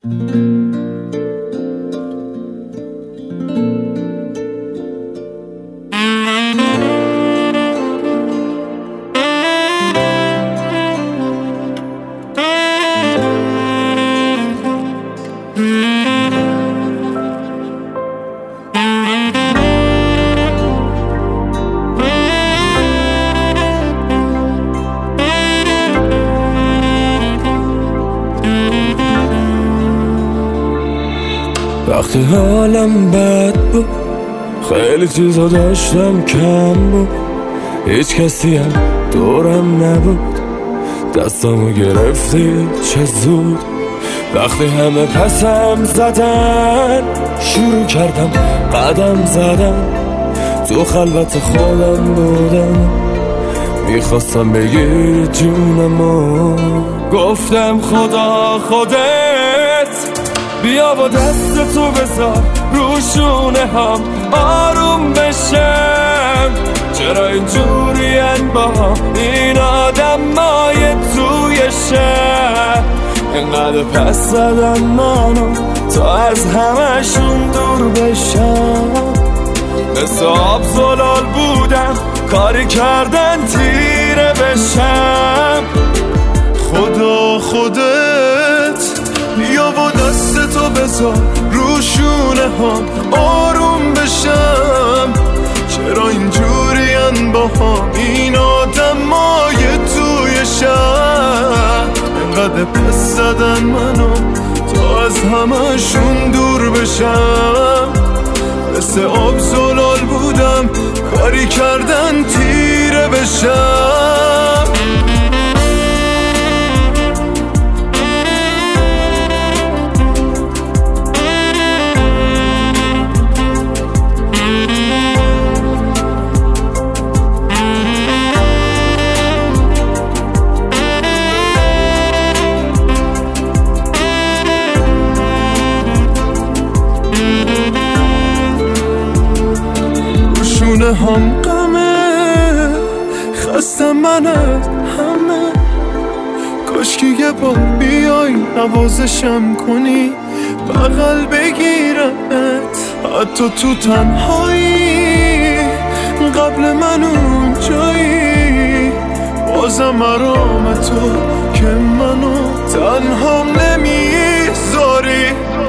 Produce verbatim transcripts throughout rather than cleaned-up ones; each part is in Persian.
وقتی حالم بد بود خیلی چیزا داشتم کم بود، هیچ کسی هم دورم نبود، دستامو گرفتی چه زود. وقتی همه پسم زدن شروع کردم قدم زدن، تو خلوت خودم بودم میخواستم بگیر جونمو. گفتم خدا خودت بیا با دست تو بذار رو شونه هم آروم بشم. چرا اینجورین با این آدمای توی شهر، اینقدر پس زدن منو تا از همشون دور بشم. مثل آب زلال بودم کاری کردن تیره بشم. خدا خودت بیا با دست تو بذار رو شونه هم آروم بشم. چرا اینجورین با هم این آدمای توی شهر، اینقدر پس زدن منو تا از همشون دور بشم. مثل آب زلال بودم کاری کردن تیره بشم. هم غمه خستم من از همه، کاش که یه بار بیای نوازشم کنی بغل بگیرمت، حتی تو تنهایی قبل من اون جایی. بازم مرام تو که منو تنها نمیذاری.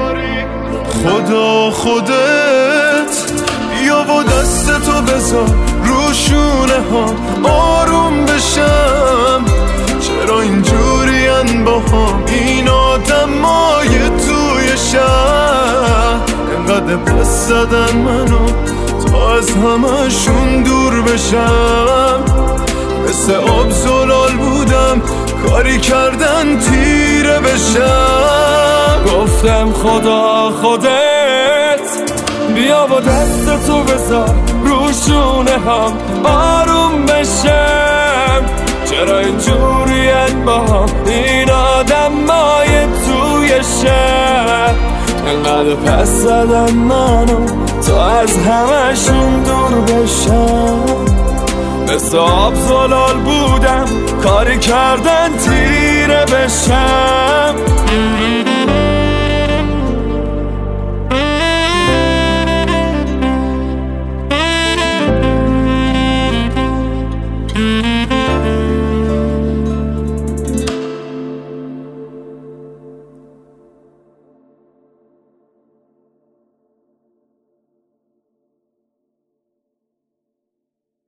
خدا خودت بیا با دست تو بذار رو شونه هم آروم بشم. چرا اینجورین با هم این آدمای توی شهر، اینقدر پس زدن منو تا از همشون دور بشم. مثل آب زلال بودم کاری کردن تیره بشم. گفتم خدا خودت بیا با دست تو بذار رو شونه هم آروم بشم. چرا اینجورین با هم این آدمای توی شهر، اینقدر پس زدن منو تا از همشون دور بشم. مثل آب زلال بودم کاری کردن تیره بشم.